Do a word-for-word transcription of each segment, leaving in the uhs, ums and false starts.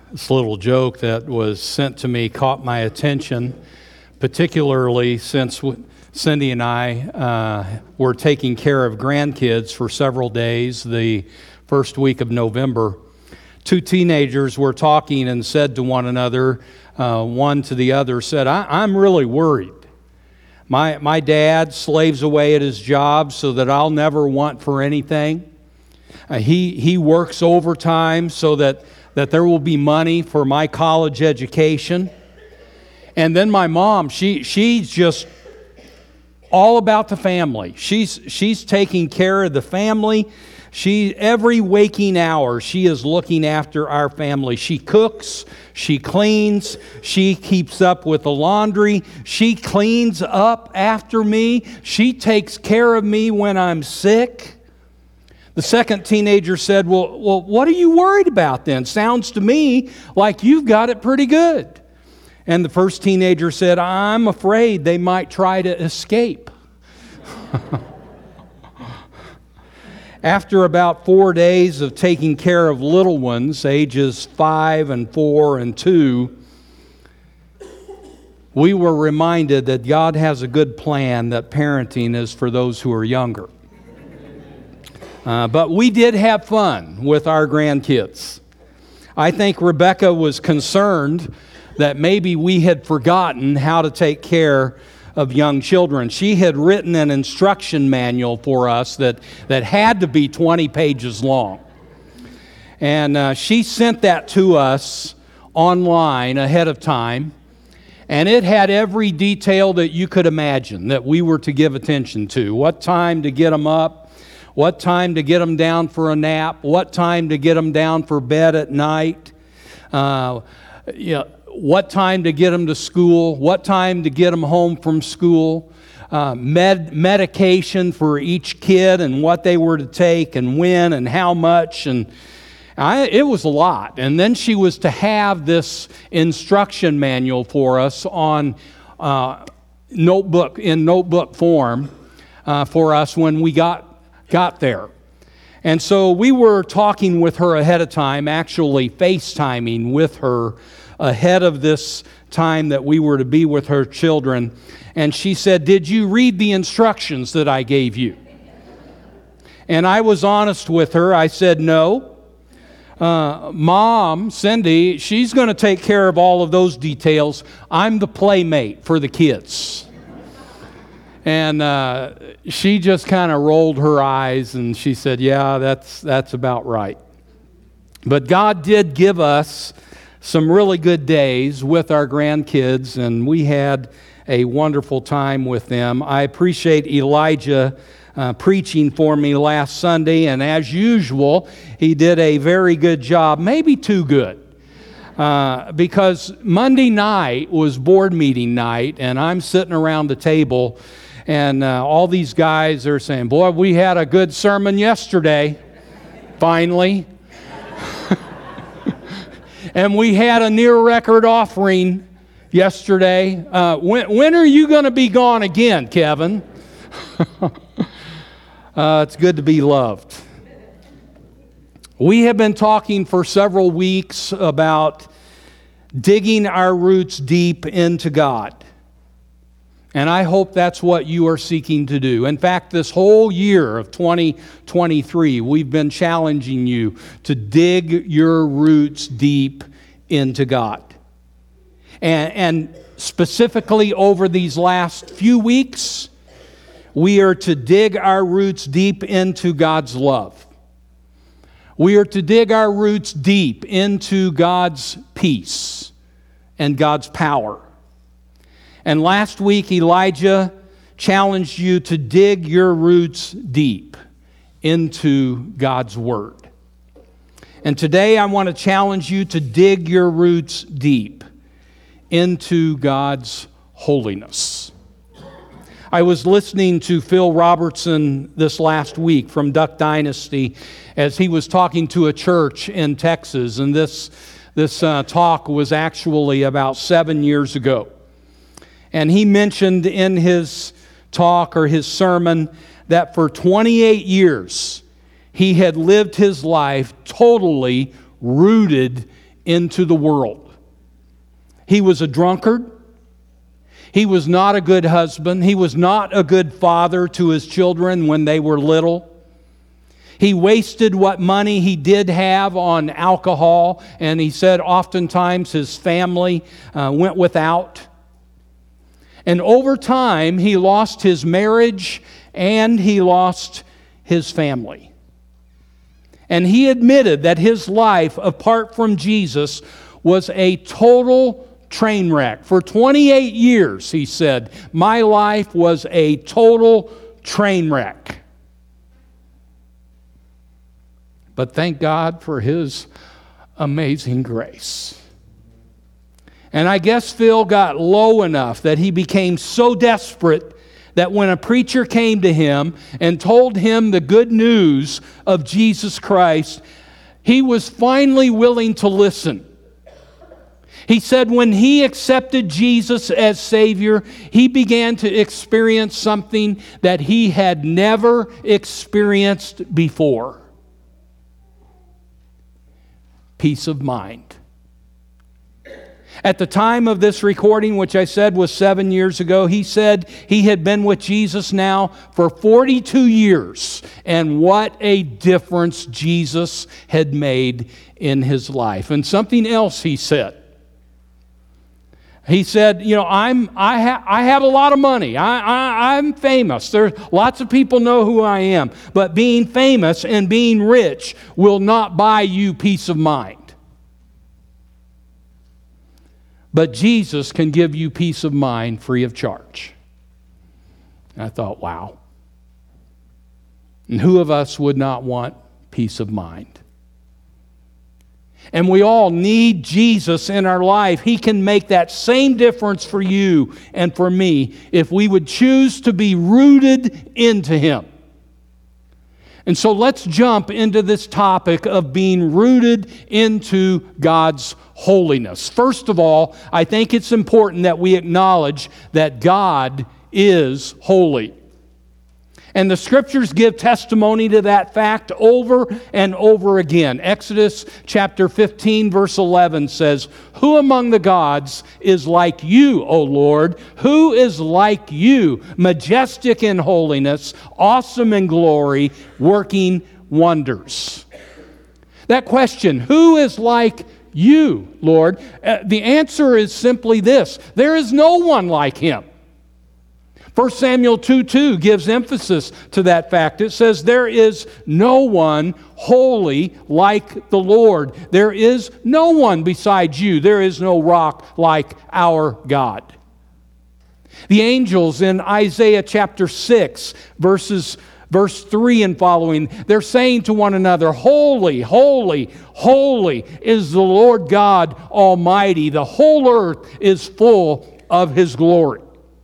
This little joke that was sent to me caught my attention, particularly since Cindy and I uh, were taking care of grandkids for several days the first week of November. Two teenagers were talking and said to one another, uh, one to the other, said, I- I'm really worried. My, my dad slaves away at his job so that I'll never want for anything. Uh, he, he works overtime so that that there will be money for my college education. And then my mom, she she's just all about the family. She's she's taking care of the family. She every waking hour she is looking after our family. She cooks, she cleans, she keeps up with the laundry, she cleans up after me, she takes care of me when I'm sick. The second teenager said, well, well, what are you worried about then? Sounds to me like you've got it pretty good. And the first teenager said, I'm afraid they might try to escape. After about four days of taking care of little ones, ages five and four and two, we were reminded that God has a good plan, that parenting is for those who are younger. Uh, but we did have fun with our grandkids. I think Rebecca was concerned that maybe we had forgotten how to take care of young children. She had written an instruction manual for us that, that had to be twenty pages long. And uh, she sent that to us online ahead of time. And it had every detail that you could imagine that we were to give attention to. What time to get them up. What time to get them down for a nap, what time to get them down for bed at night, uh, you know, what time to get them to school, what time to get them home from school, uh, med- medication for each kid and what they were to take and when and how much. And I, it was a lot. And then she was to have this instruction manual for us on uh, notebook, in notebook form uh, for us when we got got there. And so we were talking with her ahead of time, actually FaceTiming with her ahead of this time that we were to be with her children. And she said, did you read the instructions that I gave you? And I was honest with her. I said, no. Uh, Mom, Cindy, she's going to take care of all of those details. I'm the playmate for the kids. And uh, she just kind of rolled her eyes and she said, yeah, that's that's about right. But God did give us some really good days with our grandkids, and we had a wonderful time with them. I appreciate Elijah uh, preaching for me last Sunday, and as usual, he did a very good job, maybe too good. Uh, because Monday night was board meeting night, and I'm sitting around the table. And uh, all these guys are saying, boy, we had a good sermon yesterday, finally. And we had a near record offering yesterday. Uh, when, when are you going to be gone again, Kevin? uh, it's good to be loved. We have been talking for several weeks about digging our roots deep into God. And I hope that's what you are seeking to do. In fact, this whole year of twenty twenty-three, we've been challenging you to dig your roots deep into God. And, and specifically over these last few weeks, we are to dig our roots deep into God's love. We are to dig our roots deep into God's peace and God's power. And last week, Elijah challenged you to dig your roots deep into God's Word. And today, I want to challenge you to dig your roots deep into God's holiness. I was listening to Phil Robertson this last week from Duck Dynasty as he was talking to a church in Texas. And this, this uh, talk was actually about seven years ago. And he mentioned in his talk or his sermon that for twenty-eight years he had lived his life totally rooted into the world. He was a drunkard. He was not a good husband. He was not a good father to his children when they were little. He wasted what money he did have on alcohol, and he said oftentimes his family uh, went without. And over time, he lost his marriage and he lost his family. And he admitted that his life, apart from Jesus, was a total train wreck. For twenty-eight years, he said, my life was a total train wreck. But thank God for His amazing grace. And I guess Phil got low enough that he became so desperate that when a preacher came to him and told him the good news of Jesus Christ, he was finally willing to listen. He said when he accepted Jesus as Savior, he began to experience something that he had never experienced before. Peace of mind. At the time of this recording, which I said was seven years ago, he said he had been with Jesus now for forty-two years. And what a difference Jesus had made in his life. And something else he said. He said, you know, I'm, I, ha- I have a lot of money. I, I, I'm famous. There's lots of people know who I am. But being famous and being rich will not buy you peace of mind. But Jesus can give you peace of mind free of charge. And I thought, wow. And who of us would not want peace of mind? And we all need Jesus in our life. He can make that same difference for you and for me if we would choose to be rooted into Him. And so let's jump into this topic of being rooted into God's holiness. First of all, I think it's important that we acknowledge that God is holy. And the Scriptures give testimony to that fact over and over again. Exodus chapter fifteen, verse eleven says, "Who among the gods is like you, O Lord? Who is like you, majestic in holiness, awesome in glory, working wonders?" That question, who is like you, Lord? Uh, the answer is simply this: there is no one like Him. First Samuel two two gives emphasis to that fact. It says, there is no one holy like the Lord. There is no one besides you. There is no rock like our God. The angels in Isaiah chapter six, verses Verse three and following, they're saying to one another, holy, holy, holy is the Lord God Almighty. The whole earth is full of His glory.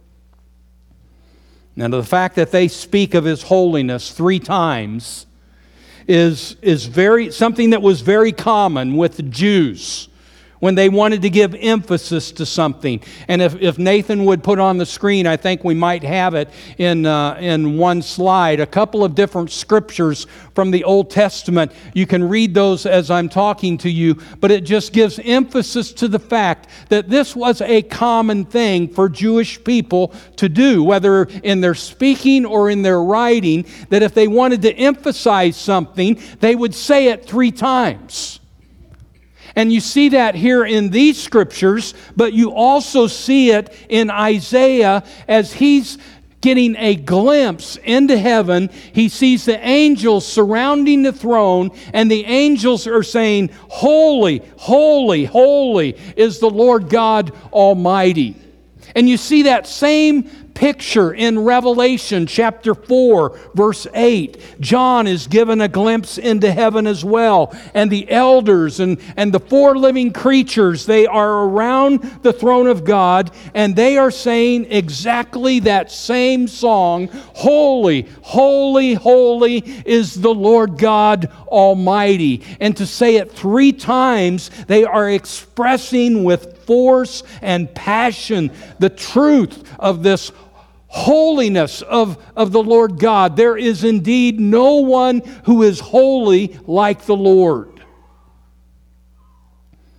Now, the fact that they speak of His holiness three times is, is very something that was very common with the Jews when they wanted to give emphasis to something. And if, if Nathan would put on the screen, I think we might have it in, uh, in one slide, a couple of different scriptures from the Old Testament. You can read those as I'm talking to you, but it just gives emphasis to the fact that this was a common thing for Jewish people to do, whether in their speaking or in their writing, that if they wanted to emphasize something, they would say it three times. And you see that here in these scriptures, but you also see it in Isaiah as he's getting a glimpse into heaven. He sees the angels surrounding the throne, and the angels are saying, holy, holy, holy is the Lord God Almighty. And you see that same picture in Revelation chapter four, verse eight. John is given a glimpse into heaven as well. And the elders and, and the four living creatures, they are around the throne of God, and they are saying exactly that same song, holy, holy, holy is the Lord God Almighty. And to say it three times, they are expressing with force and passion the truth of this holiness of, of the Lord God. There is indeed no one who is holy like the Lord.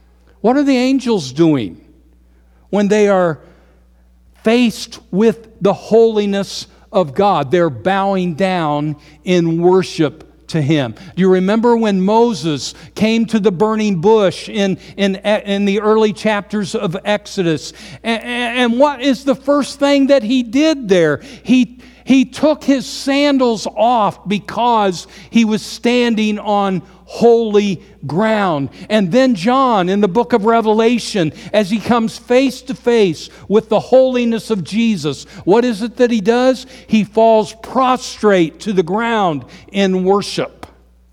What are the angels doing when they are faced with the holiness of God? They're bowing down in worship to Him. Do you remember when Moses came to the burning bush in, in, in the early chapters of Exodus? And, and what is the first thing that he did there? He, he took his sandals off because he was standing on holy ground. And then John in the book of Revelation, as he comes face to face with the holiness of Jesus, what is it that he does? He falls prostrate to the ground in worship.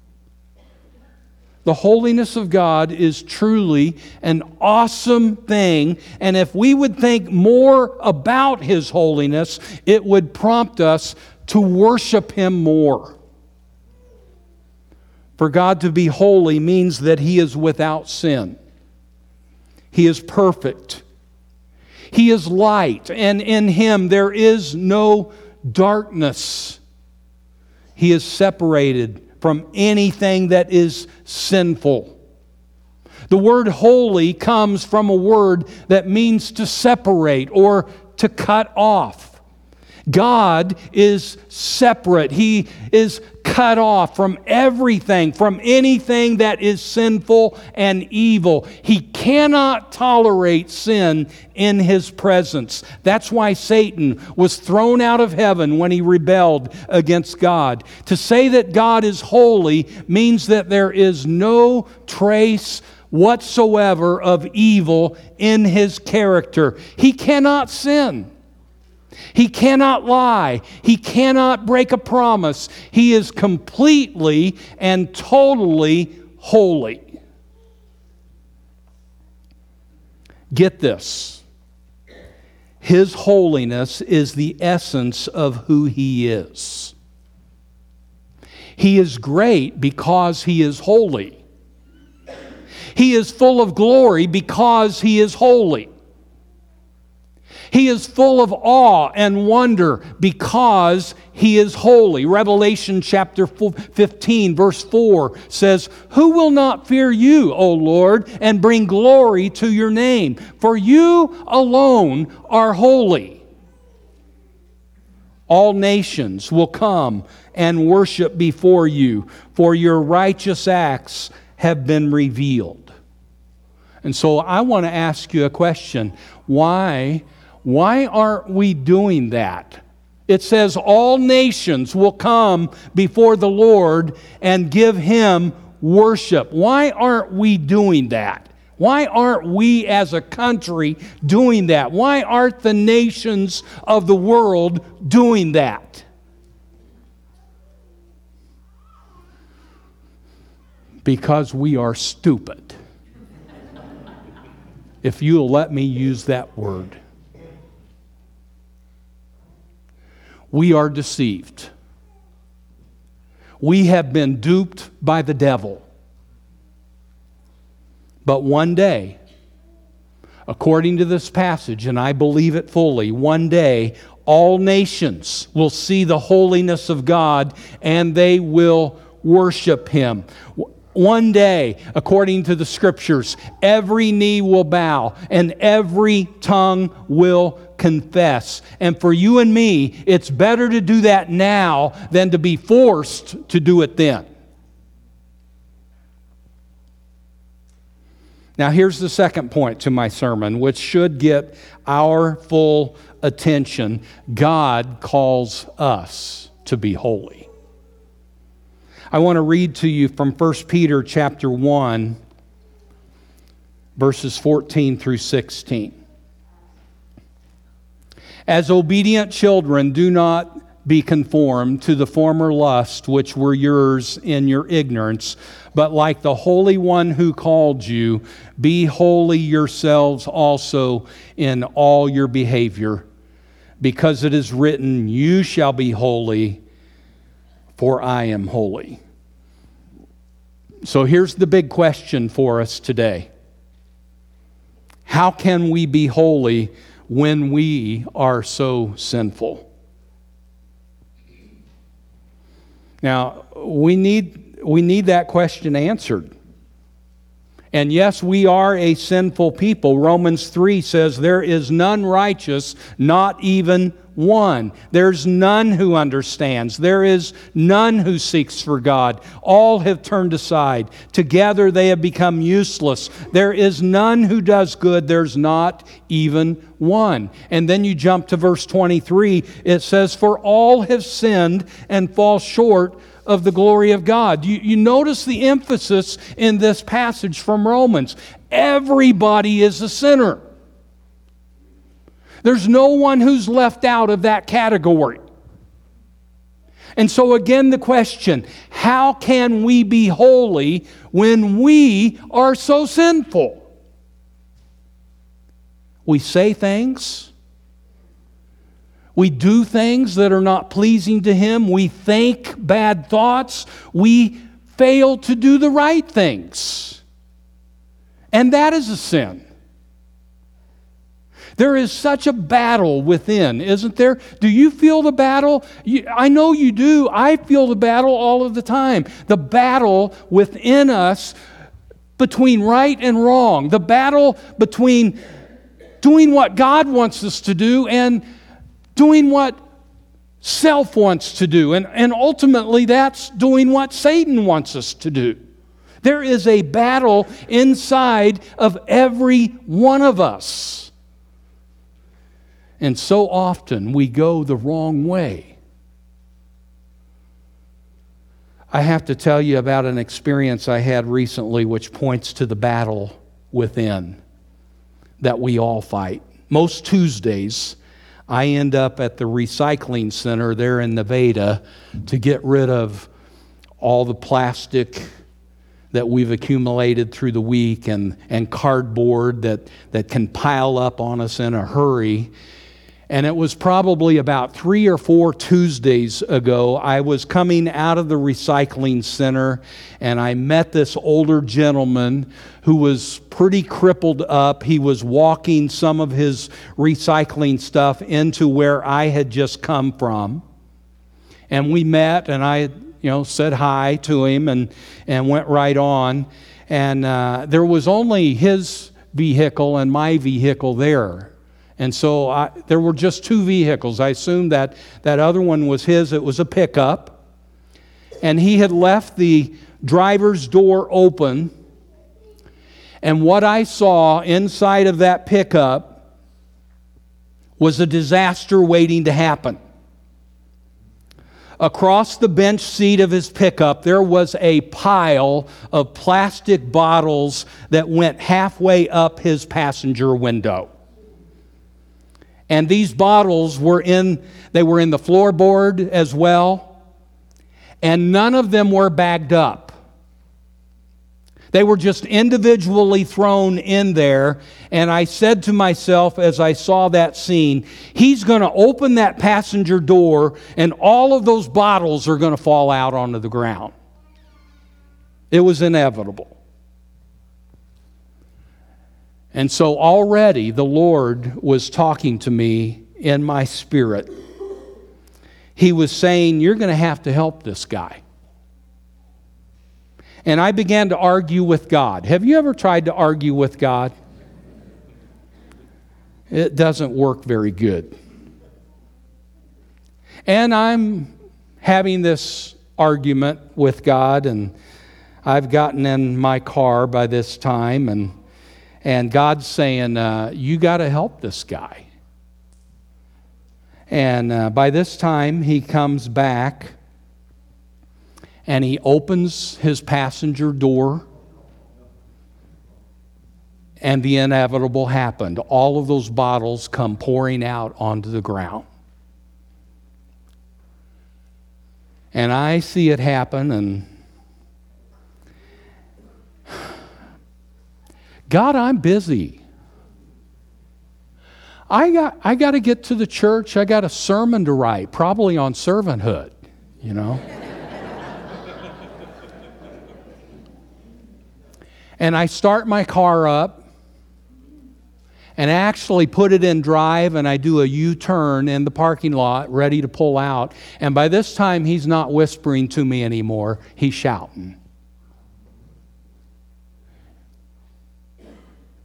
The holiness of God is truly an awesome thing, and if we would think more about His holiness, it would prompt us to worship Him more. For God to be holy means that He is without sin. He is perfect. He is light, and in Him there is no darkness. He is separated from anything that is sinful. The word holy comes from a word that means to separate or to cut off. God is separate. He is cut off from everything, from anything that is sinful and evil. He cannot tolerate sin in His presence. That's why Satan was thrown out of heaven when he rebelled against God. To say that God is holy means that there is no trace whatsoever of evil in His character. He cannot sin. He cannot lie. He cannot break a promise. He is completely and totally holy. Get this. His holiness is the essence of who He is. He is great because He is holy. He is full of glory because He is holy. He is full of awe and wonder because He is holy. Revelation chapter fifteen, verse four says, "Who will not fear You, O Lord, and bring glory to Your name? For You alone are holy. All nations will come and worship before You, for Your righteous acts have been revealed." And so I want to ask you a question. Why Why aren't we doing that? It says all nations will come before the Lord and give Him worship. Why aren't we doing that? Why aren't we as a country doing that? Why aren't the nations of the world doing that? Because we are stupid. If you'll let me use that word. We are deceived. We have been duped by the devil. But one day, according to this passage, and I believe it fully, one day all nations will see the holiness of God and they will worship Him. One day, according to the Scriptures, every knee will bow and every tongue will confess. And for you and me, it's better to do that now than to be forced to do it then. Now, here's the second point to my sermon, which should get our full attention. God calls us to be holy. I want to read to you from First Peter chapter one, verses fourteen through sixteen. As obedient children, do not be conformed to the former lust which were yours in your ignorance, but like the Holy One who called you, be holy yourselves also in all your behavior, because it is written, "You shall be holy, for I am holy." So here's the big question for us today. How can we be holy when we are so sinful? Now, we need, we need that question answered. And yes, we are a sinful people. Romans three says, there is none righteous, not even one. There's none who understands. There is none who seeks for God. All have turned aside. Together they have become useless. There is none who does good. There's not even one. And then you jump to verse twenty-three. It says, for all have sinned and fall short of the glory of God. You, you notice the emphasis in this passage from Romans. Everybody is a sinner. There's no one who's left out of that category. And so again, the question, how can we be holy when we are so sinful? We say things. We do things that are not pleasing to Him. We think bad thoughts. We fail to do the right things. And that is a sin. There is such a battle within, isn't there? Do you feel the battle? You, I know you do. I feel the battle all of the time. The battle within us between right and wrong. The battle between doing what God wants us to do and doing what self wants to do. And, and ultimately, that's doing what Satan wants us to do. There is a battle inside of every one of us. And so often we go the wrong way. I have to tell you about an experience I had recently which points to the battle within that we all fight. Most Tuesdays, I end up at the recycling center there in Nevada to get rid of all the plastic that we've accumulated through the week and, and cardboard that, that can pile up on us in a hurry. And it was probably about three or four Tuesdays ago, I was coming out of the recycling center and I met this older gentleman who was pretty crippled up. He was walking some of his recycling stuff into where I had just come from. And we met and I, you know, said hi to him and, and went right on. And uh, there was only his vehicle and my vehicle there. And so I, there were just two vehicles. I assumed that that other one was his. It was a pickup. And he had left the driver's door open. And what I saw inside of that pickup was a disaster waiting to happen. Across the bench seat of his pickup, there was a pile of plastic bottles that went halfway up his passenger window. And these bottles were in, they were in the floorboard as well. And none of them were bagged up. They were just individually thrown in there. And I said to myself as I saw that scene, he's going to open that passenger door and all of those bottles are going to fall out onto the ground. It was inevitable. And so already the Lord was talking to me in my spirit. He was saying, you're going to have to help this guy. And I began to argue with God. Have you ever tried to argue with God? It doesn't work very good. And I'm having this argument with God, and I've gotten in my car by this time, and And God's saying, uh, you got to help this guy. And uh, by this time, he comes back and he opens his passenger door. And the inevitable happened. All of those bottles come pouring out onto the ground. And I see it happen, and God, I'm busy. I got I got to get to the church. I got a sermon to write, probably on servanthood, you know. And I start my car up and actually put it in drive, and I do a U-turn in the parking lot, ready to pull out. And by this time, he's not whispering to me anymore. He's shouting.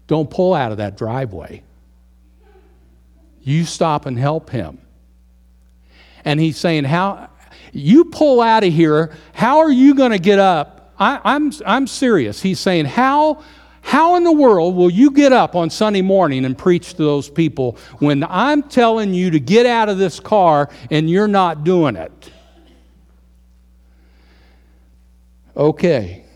don't pull out of that driveway. You stop and help him. And he's saying, how you pull out of here, how are you going to get up? I, I'm, I'm serious. He's saying, how, how in the world will you get up on Sunday morning and preach to those people when I'm telling you to get out of this car and you're not doing it? Okay.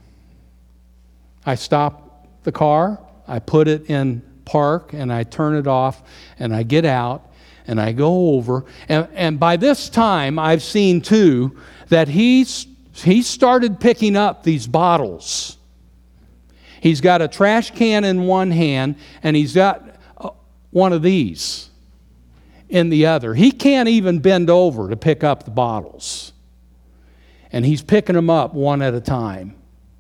I stop the car, I put it in park, and I turn it off, and I get out, and I go over. And, and by this time, I've seen, too, that he's, he started picking up these bottles. He's got a trash can in one hand, and he's got one of these in the other. He can't even bend over to pick up the bottles. And he's picking them up one at a time.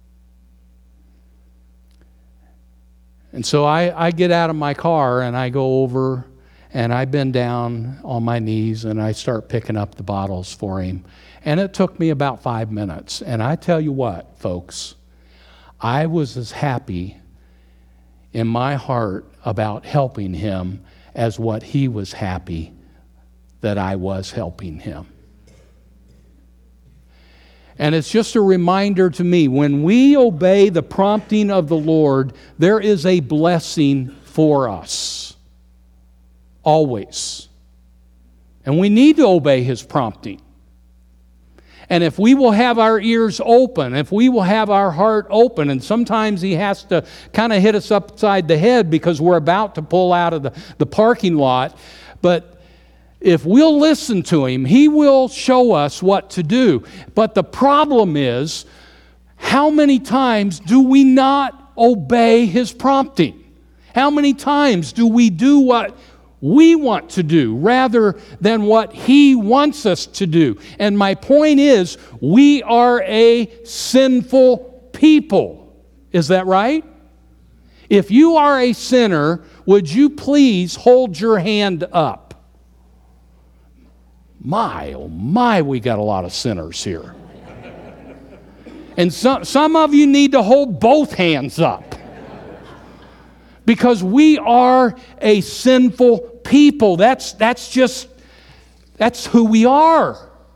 And so I, I get out of my car and I go over and I bend down on my knees and I start picking up the bottles for him. And it took me about five minutes. And I tell you what, folks, I was as happy in my heart about helping him as what he was happy that I was helping him. And it's just a reminder to me, when we obey the prompting of the Lord, there is a blessing for us. Always. And we need to obey His prompting. And if we will have our ears open, if we will have our heart open, and sometimes He has to kind of hit us upside the head because we're about to pull out of the, the parking lot, but if we'll listen to Him, He will show us what to do. But the problem is, how many times do we not obey His prompting? How many times do we do what we want to do rather than what He wants us to do? And my point is, we are a sinful people. Is that right? If you are a sinner, would you please hold your hand up? My, oh my, we got a lot of sinners here. And some, some of you need to hold both hands up. Because we are a sinful people. That's, that's just, that's who we are.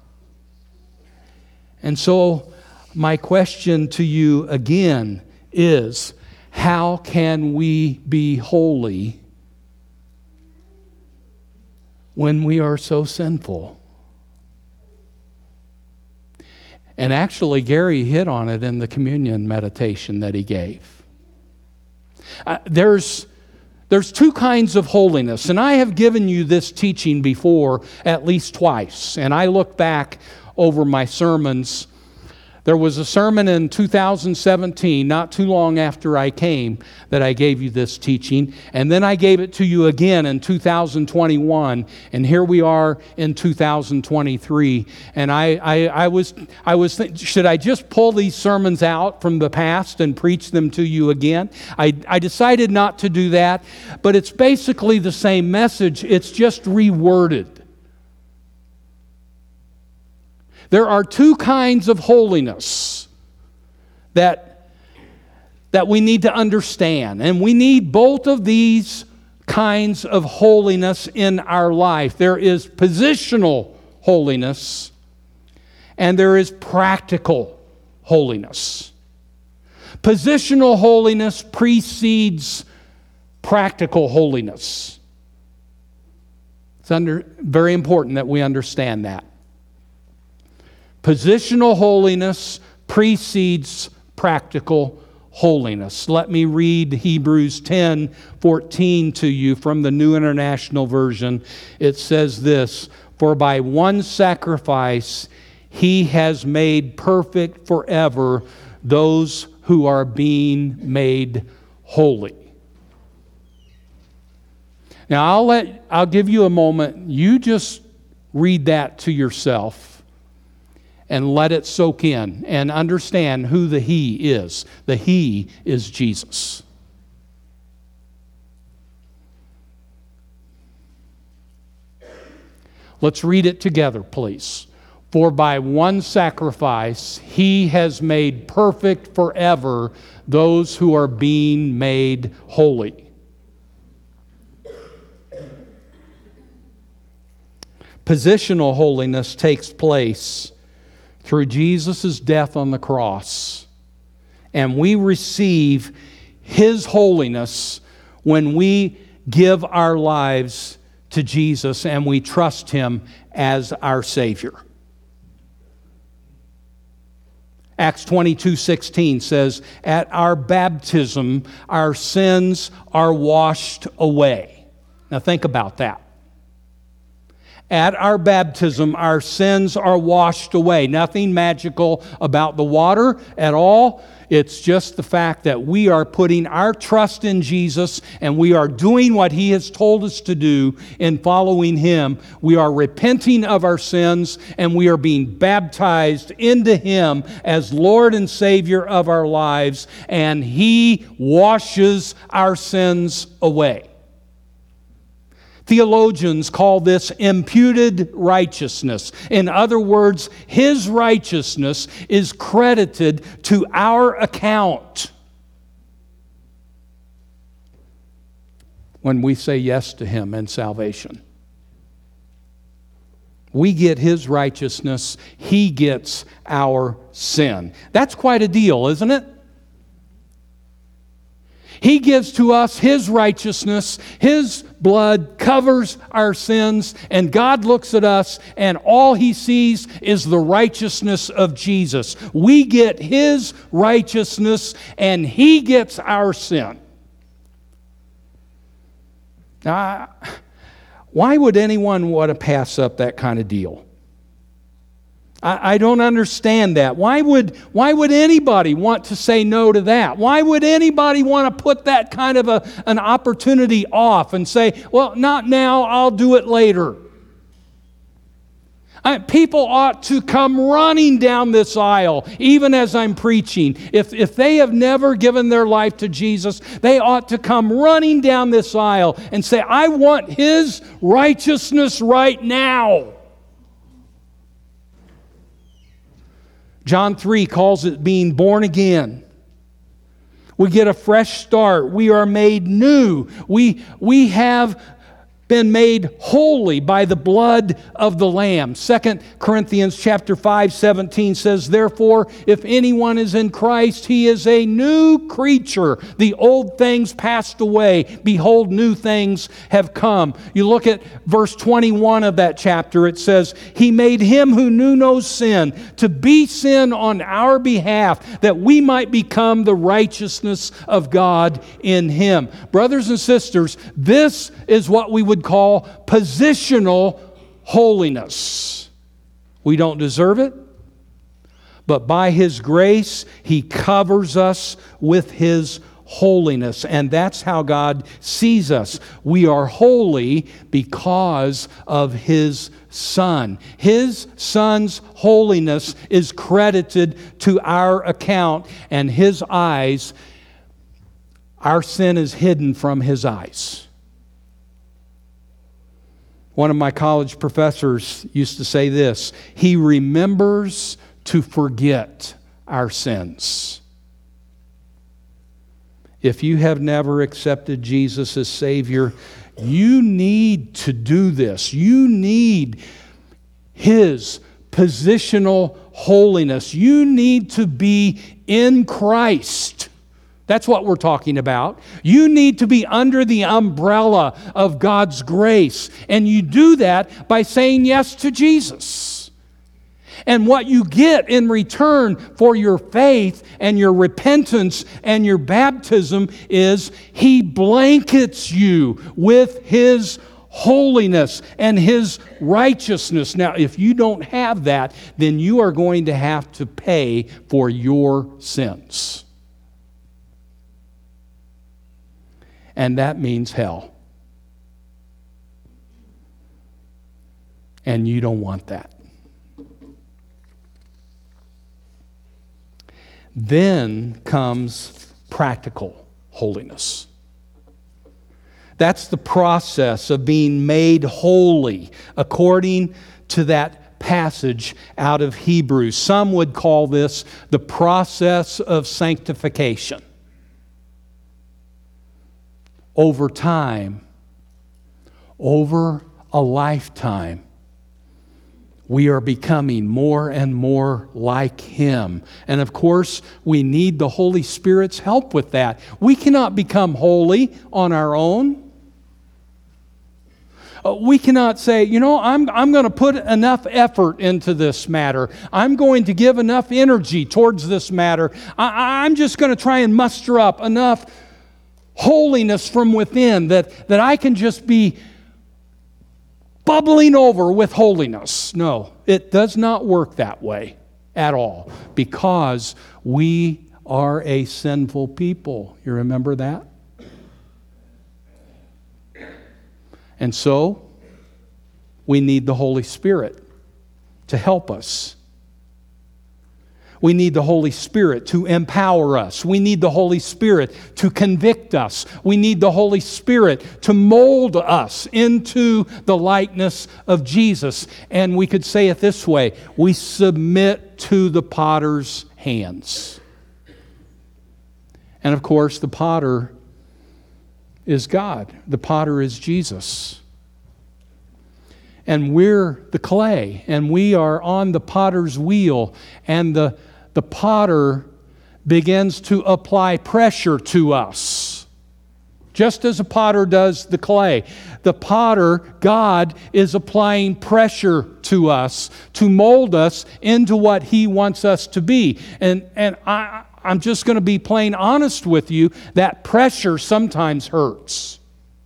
And so my question to you again is, how can we be holy when we are so sinful? And actually, Gary hit on it in the communion meditation that he gave. Uh, there's, there's two kinds of holiness, and I have given you this teaching before at least twice. And I look back over my sermons. There was a sermon in two thousand seventeen, not too long after I came, that I gave you this teaching. And then I gave it to you again in two thousand twenty-one. And here we are in two thousand twenty-three. And I, I, I was, I was thinking, should I just pull these sermons out from the past and preach them to you again? I, I decided not to do that. But it's basically the same message. It's just reworded. There are two kinds of holiness that, that we need to understand. And we need both of these kinds of holiness in our life. There is positional holiness and there is practical holiness. Positional holiness precedes practical holiness. It's under, very important that we understand that. Positional holiness precedes practical holiness. Let me read Hebrews ten fourteen to you from the New International Version. It says this, "For by one sacrifice He has made perfect forever those who are being made holy." Now I'll let I'll give you a moment. You just read that to yourself. And let it soak in and understand who the He is. The He is Jesus. Let's read it together, please. For by one sacrifice he has made perfect forever those who are being made holy. Positional holiness takes place through Jesus' death on the cross. And we receive His holiness when we give our lives to Jesus and we trust Him as our Savior. Acts twenty-two sixteen says, "At our baptism, our sins are washed away." Now think about that. At our baptism, our sins are washed away. Nothing magical about the water at all. It's just the fact that we are putting our trust in Jesus and we are doing what He has told us to do in following Him. We are repenting of our sins and we are being baptized into Him as Lord and Savior of our lives, and He washes our sins away. Theologians call this imputed righteousness. In other words, His righteousness is credited to our account when we say yes to Him in salvation. We get His righteousness, He gets our sin. That's quite a deal, isn't it? He gives to us His righteousness. His blood covers our sins. And God looks at us and all He sees is the righteousness of Jesus. We get His righteousness and He gets our sin. Now, why would anyone want to pass up that kind of deal? I don't understand that. Why would, why would anybody want to say no to that? Why would anybody want to put that kind of a, an opportunity off and say, well, not now, I'll do it later? I, people ought to come running down this aisle, even as I'm preaching. If, if they have never given their life to Jesus, they ought to come running down this aisle and say, I want His righteousness right now. John three calls it being born again. We get a fresh start. We are made new. We, we have been made holy by the blood of the Lamb. Second Corinthians chapter five seventeen says, "Therefore, if anyone is in Christ, he is a new creature. The old things passed away. Behold, new things have come." You look at verse twenty-one of that chapter. It says, "He made Him who knew no sin to be sin on our behalf, that we might become the righteousness of God in Him." Brothers and sisters, this is what we would call positional holiness. We don't deserve it, but by His grace, He covers us with His holiness, and that's how God sees us. We are holy because of His Son. His Son's holiness is credited to our account, and His eyes, our sin is hidden from His eyes. One of my college professors used to say this: He remembers to forget our sins. If you have never accepted Jesus as Savior, you need to do this. You need His positional holiness. You need to be in Christ. That's what we're talking about. You need to be under the umbrella of God's grace. And you do that by saying yes to Jesus. And what you get in return for your faith and your repentance and your baptism is He blankets you with His holiness and His righteousness. Now, if you don't have that, then you are going to have to pay for your sins. And that means hell. And you don't want that. Then comes practical holiness. That's the process of being made holy according to that passage out of Hebrews. Some would call this the process of sanctification. Over time, over a lifetime, we are becoming more and more like Him. And of course, we need the Holy Spirit's help with that. We cannot become holy on our own. Uh, we cannot say, you know, I'm, I'm going to put enough effort into this matter. I'm going to give enough energy towards this matter. I, I'm just going to try and muster up enough holiness from within that, that I can just be bubbling over with holiness. No, it does not work that way at all, because we are a sinful people. You remember that? And so, we need the Holy Spirit to help us. We need the Holy Spirit to empower us. We need the Holy Spirit to convict us. We need the Holy Spirit to mold us into the likeness of Jesus. And we could say it this way: we submit to the potter's hands. And of course, the potter is God. The potter is Jesus. And we're the clay, and we are on the potter's wheel, and the The potter begins to apply pressure to us, just as a potter does the clay. The potter, God, is applying pressure to us to mold us into what He wants us to be. And, and I, I'm just going to be plain honest with you, that pressure sometimes hurts.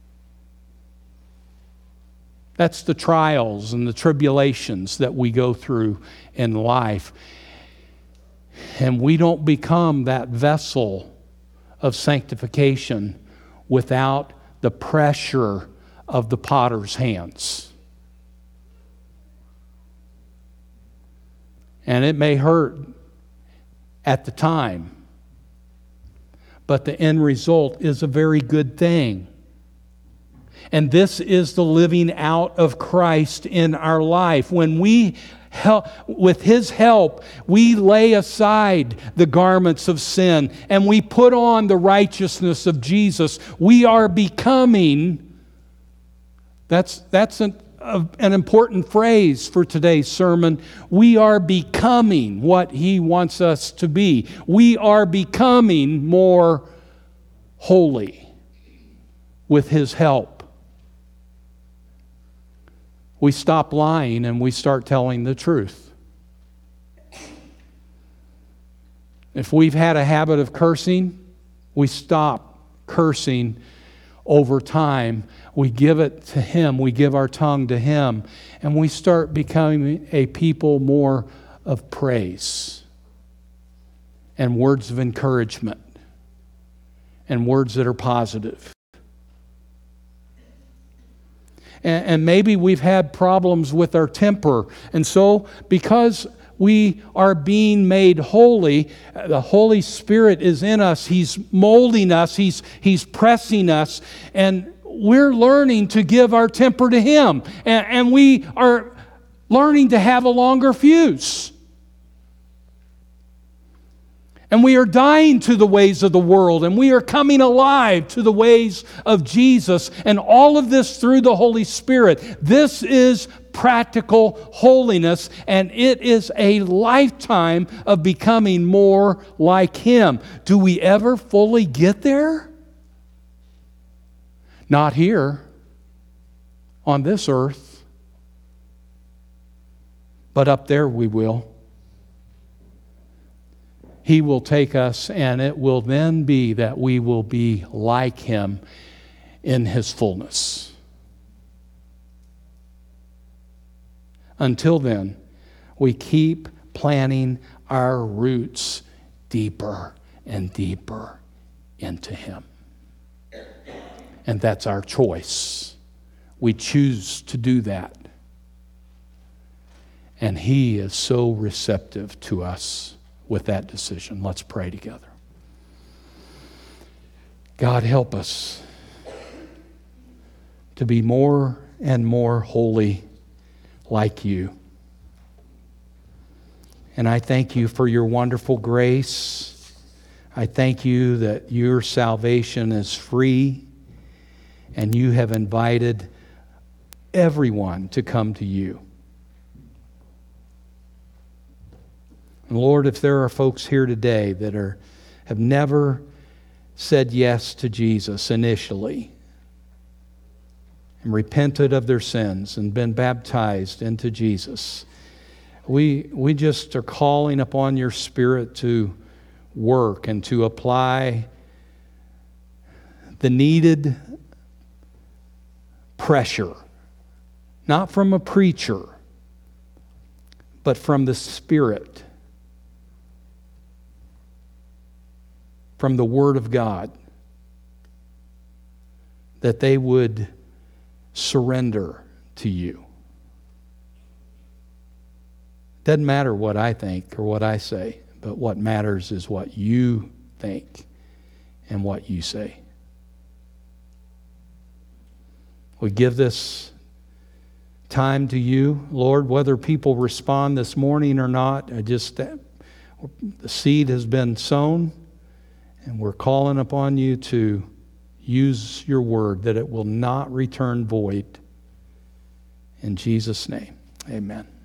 That's the trials and the tribulations that we go through in life. And we don't become that vessel of sanctification without the pressure of the potter's hands. And it may hurt at the time, but the end result is a very good thing. And this is the living out of Christ in our life. When we help, with His help, we lay aside the garments of sin and we put on the righteousness of Jesus. We are becoming, that's, that's an, a, an important phrase for today's sermon. We are becoming what He wants us to be. We are becoming more holy with His help. We stop lying and we start telling the truth. If we've had a habit of cursing, we stop cursing over time. We give it to Him. We give our tongue to Him. And we start becoming a people more of praise and words of encouragement and words that are positive. And maybe we've had problems with our temper. And so, because we are being made holy, the Holy Spirit is in us. He's molding us. He's, he's pressing us. And we're learning to give our temper to Him. And, and we are learning to have a longer fuse. And we are dying to the ways of the world, and we are coming alive to the ways of Jesus, and all of this through the Holy Spirit. This is practical holiness, and it is a lifetime of becoming more like Him. Do we ever fully get there? Not here, on this earth, but up there we will. He will take us, and it will then be that we will be like Him in His fullness. Until then, we keep planting our roots deeper and deeper into Him. And that's our choice. We choose to do that. And He is so receptive to us with that decision. Let's pray together. God, help us to be more and more holy like You. And I thank you for your wonderful grace. I thank you that your salvation is free and you have invited everyone to come to you. And Lord, if there are folks here today that are have never said yes to Jesus initially and repented of their sins and been baptized into Jesus, we, we just are calling upon your Spirit to work and to apply the needed pressure, not from a preacher, but from the Spirit, from the Word of God, that they would surrender to you. Doesn't matter what I think or what I say, but what matters is what you think and what you say. We give this time to you, Lord, whether people respond this morning or not. I just, the seed has been sown, and we're calling upon you to use your word, that it will not return void. In Jesus' name, amen.